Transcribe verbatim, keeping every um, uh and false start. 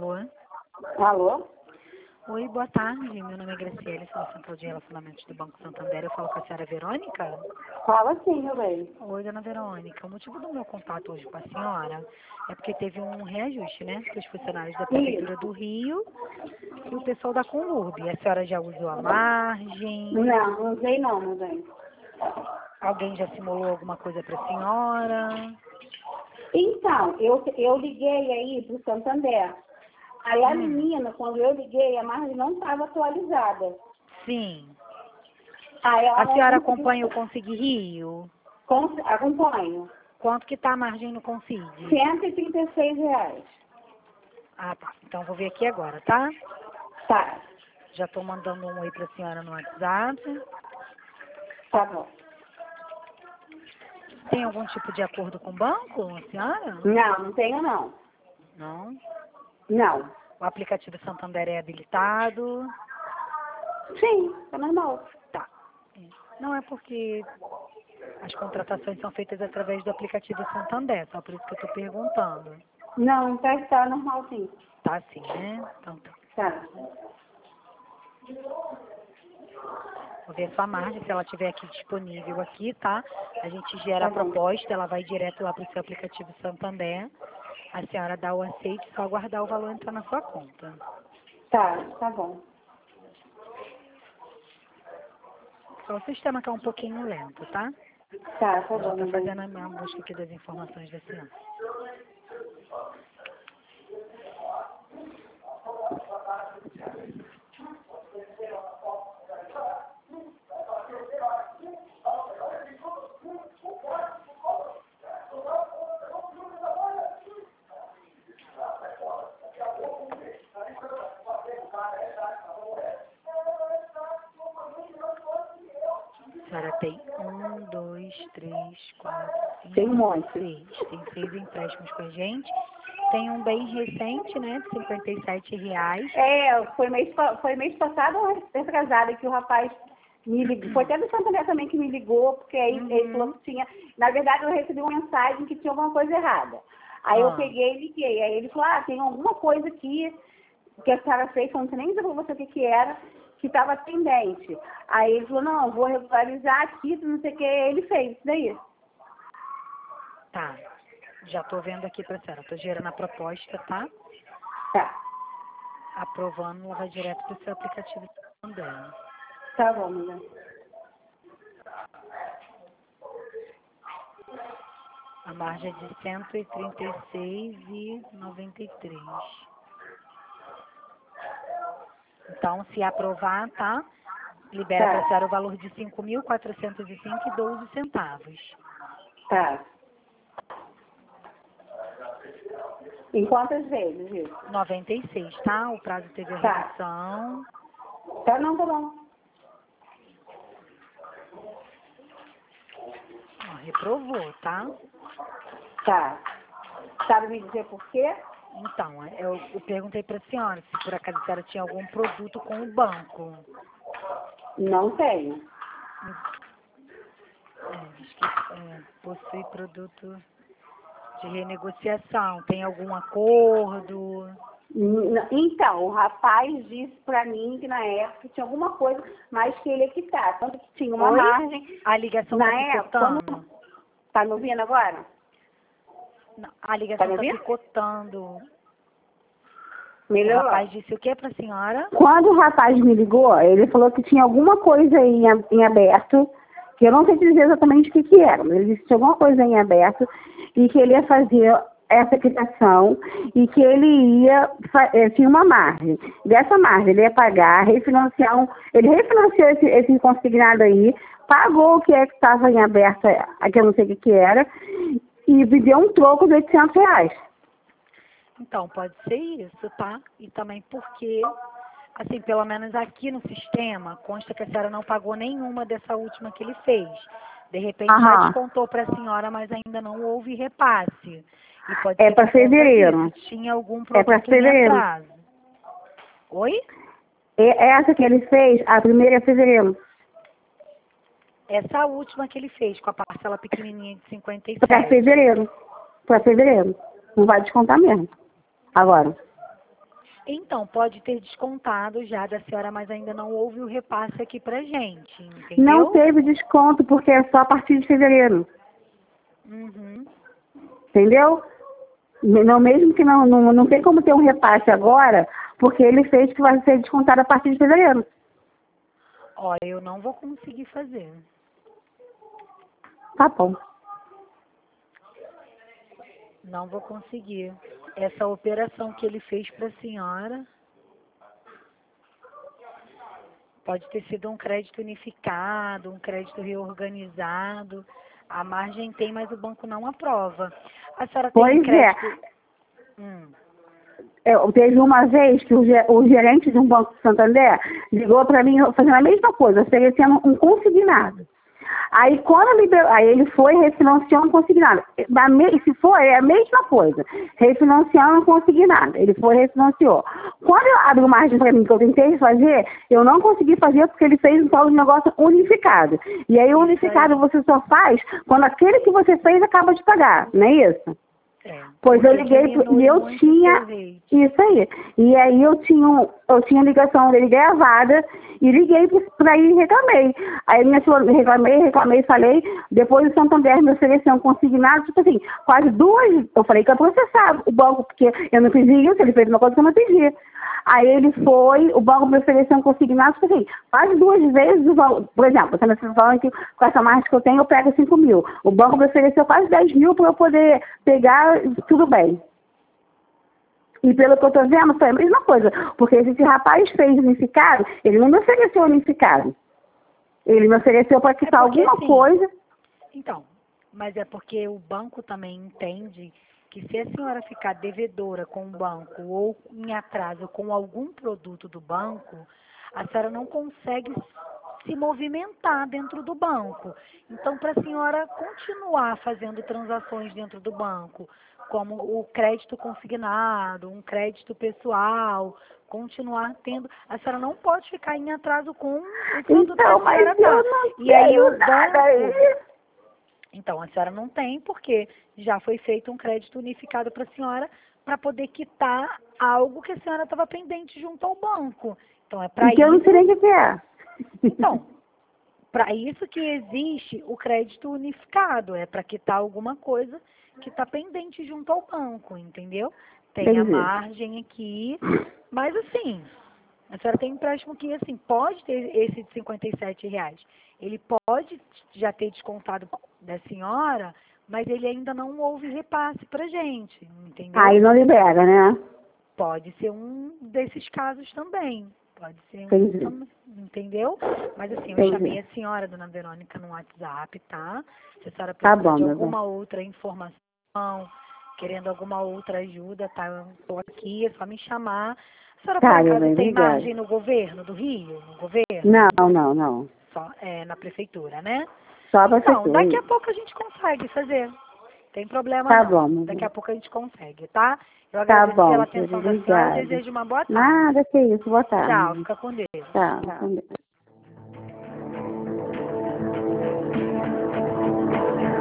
Alô? Alô? Oi, boa tarde. Meu nome é Graciela, sou da Central de Relacionamentos do Banco Santander. Eu falo com a senhora Verônica? Fala sim, meu bem. Oi, dona Verônica. O motivo do meu contato hoje com a senhora é porque teve um reajuste, né? Para os funcionários da Prefeitura do Rio e o pessoal da Conurb. A senhora já usou a margem? Não, não sei não, meu bem. Alguém já simulou alguma coisa para a senhora? Então, eu, eu liguei aí pro Santander. Aí a Hum. menina, quando eu liguei, a margem não estava atualizada. Sim. Aí ela A não senhora conseguiu- acompanha o Consig Rio? Cons- Acompanho. Quanto que tá a margem no Consig? cento e trinta e seis reais. Ah, tá. Então vou ver aqui agora, tá? Tá, Já estou mandando um oi para a senhora no WhatsApp. tá bom. Tem algum tipo de acordo com o banco, a senhora? Não, não tenho não. Não. Não. O aplicativo Santander é habilitado? Sim, é normal. Tá. Não é porque as contratações são feitas através do aplicativo Santander, só por isso que eu estou perguntando. Não, tá, tá normal sim. Tá sim, né? Então tá. Tá. Vou ver a sua margem, se ela estiver aqui disponível aqui, tá? A gente gera Tá a bom. proposta, ela vai direto lá para o seu aplicativo Santander. A senhora dá o aceite, só aguardar o valor entrar na sua conta. Tá, tá bom. Só o sistema que é um pouquinho lento, tá? Tá, tá Eu já bom, tô meu bem. fazendo a minha busca aqui das informações da senhora. A senhora tem um, dois, três, quatro, cinco, Tem um monte. seis. Tem seis empréstimos com a gente. Tem um bem recente, né, de cinquenta e sete reais. É, foi mês, pa- foi mês passado ou retrasado que o rapaz me ligou. Foi até do Santander também que me ligou, porque aí Uhum. ele falou que tinha. Na verdade, eu recebi uma mensagem que tinha alguma coisa errada. Aí eu Ah. peguei e liguei. Aí ele falou, ah, tem alguma coisa aqui que a senhora fez, eu não sei nem dizer pra você o que, que era, que estava pendente. Aí ele falou, não, vou regularizar aqui, não sei o que. Ele fez isso daí. Tá. Já tô vendo aqui pra senhora. Tô gerando a proposta, tá? Tá, Aprovando, ela vai direto pro seu aplicativo Santander. tá bom, menina. A margem é de cento e trinta e seis reais e noventa e três centavos. Então, se aprovar, tá? Libera Tá. para a senhora o valor de cinco mil quatrocentos e cinco reais e doze centavos. Tá. Em quantas vezes isso? noventa e seis, tá? O prazo teve a Tá. redução. Tá, não, tá bom. Ó, reprovou, tá? Tá. Sabe me dizer por quê? Então, eu, eu perguntei para a senhora se por acaso a senhora tinha algum produto com o banco. Não tenho. É, diz que é, possui produto de renegociação. Tem algum acordo? N- Então, o rapaz disse pra mim que na época tinha alguma coisa, mas que ele ia quitar. Tanto que tinha uma Oi? margem. A ligação Na tá época, picotando? quando... Tá me ouvindo agora? Não, a Tá ligação me tá ouvindo? picotando. O Melhorou. rapaz disse o que para a senhora? Quando o rapaz me ligou, ele falou que tinha alguma coisa aí em, a- em aberto, que eu não sei te dizer exatamente o que, que era, mas ele disse que tinha alguma coisa em aberto e que ele ia fazer essa quitação e que ele ia, fa- eh, tinha uma margem. Dessa margem ele ia pagar, refinanciar, um, ele refinanciou esse, esse consignado aí, pagou o que é que estava em aberto, aqui eu não sei o que, que era, e me deu um troco de oitocentos reais. Então, pode ser isso, tá? E também porque, assim, pelo menos aqui no sistema, consta que a senhora não pagou nenhuma dessa última que ele fez. De repente já Aham. descontou para a senhora, mas ainda não houve repasse. E pode É ser para por conta fevereiro. disso. Tinha algum É para produto em fevereiro. atraso. Oi? E essa que ele fez, a primeira é fevereiro. Essa última que ele fez, com a parcela pequenininha de cinquenta e Para sete. fevereiro. Para fevereiro. Não vai descontar mesmo. Agora. Então, pode ter descontado já da senhora, mas ainda não houve o repasse aqui pra gente, entendeu? Não teve desconto, porque é só a partir de fevereiro. Uhum. Entendeu? Não, mesmo que não, não, não tem como ter um repasse agora, porque ele fez que vai ser descontado a partir de fevereiro. Olha, eu não vou conseguir fazer. Tá bom. Não vou conseguir. Essa operação que ele fez para a senhora pode ter sido um crédito unificado, um crédito reorganizado. A margem tem, mas o banco não aprova. A senhora tem Pois crédito... é. Hum. Eu, teve uma vez que o, ge- o gerente de um banco de Santander ligou para mim fazendo a mesma coisa, oferecendo um consignado. Aí quando liberou, aí ele foi e refinanciou um consignado. Da me- Se for, é a mesma coisa. Refinanciando um consignado. Ele foi e refinanciou. Quando eu abro margem para mim, que eu tentei fazer, eu não consegui fazer porque ele fez um tal de negócio unificado. E aí o unificado você só faz quando aquele que você fez acaba de pagar, não é isso? É, Pois eu porque liguei pro- diminui e eu muito o tinha seu rate. isso aí. E aí eu tinha, um- eu tinha ligação dele gravada e liguei para ir e reclamei. Aí minha filha reclamei, reclamei, falei, depois o Santander me ofereceu um consignado, tipo assim, quase duas, eu falei que ia processar o banco, porque eu não pedi isso, ele fez uma coisa que eu não pedi. Aí ele foi, o banco me ofereceu um consignado, tipo assim, quase duas vezes o valor. Por exemplo, você está falando que com essa margem que eu tenho, eu pego cinco mil. O banco me ofereceu quase dez mil para eu poder pegar, tudo bem. E pelo que eu estou vendo, foi a mesma coisa. Porque esse rapaz fez unificado, ele não me ofereceu unificado. Ele me ofereceu para quitar porque, alguma assim, coisa. Então, mas é porque o banco também entende que se a senhora ficar devedora com o banco ou em atraso com algum produto do banco, a senhora não consegue se movimentar dentro do banco. Então, para a senhora continuar fazendo transações dentro do banco, como o crédito consignado, um crédito pessoal, continuar tendo, a senhora não pode ficar em atraso com o produto Então, que a mas senhora eu tá. não E aí tenho o nada aí. banco... Então, a senhora não tem, porque já foi feito um crédito unificado para a senhora para poder quitar algo que a senhora estava pendente junto ao banco. Então, é para Porque eu não isso... sei nem o que é. Então, para isso que existe o crédito unificado, é para quitar alguma coisa que está pendente junto ao banco, entendeu? Tem a Entendi. margem aqui, mas assim, a senhora tem um empréstimo que, assim, pode ter esse de cinquenta e sete reais. Ele pode já ter descontado da senhora, mas ele ainda não houve repasse pra gente, entendeu? Aí não libera, né? Pode ser um desses casos também. Pode ser um Entendi. também, entendeu? Mas assim, eu Entendi. chamei a senhora, dona Verônica, no WhatsApp, tá? Se a senhora Tá precisar bom, de meu alguma outra informação, querendo alguma outra ajuda, tá? Eu tô aqui, é só me chamar. A senhora, por Tá, meu acaso, bem, tem obrigada. margem no governo do Rio? No governo? Não, não, não. Só, é, na prefeitura, né? Só pra Então, pessoa. daqui a pouco a gente consegue fazer. Tem problema Tá não. bom, meu Daqui bem. a pouco a gente consegue, tá? Eu Tá agradeço bom, pela querida, atenção da senhora e obrigada. desejo uma boa tarde. Nada, que isso, boa Tchau, tarde. fica com Deus. Tchau. Com Deus.